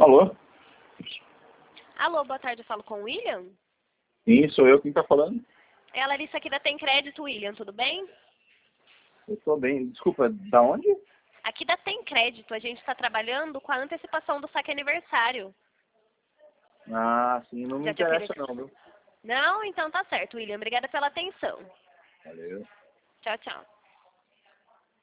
Alô? Alô, boa tarde, eu falo com o William? Sim, sou eu. Quem tá falando? É a Larissa aqui da Tem Crédito, William, tudo bem? Eu tô bem. Desculpa, da onde? Aqui da Tem Crédito, a gente está trabalhando com a antecipação do saque aniversário. Ah, sim, não me Já te interessa ofereci? não, viu? Não? Então tá certo, William. Obrigada pela atenção. Valeu. Tchau, tchau.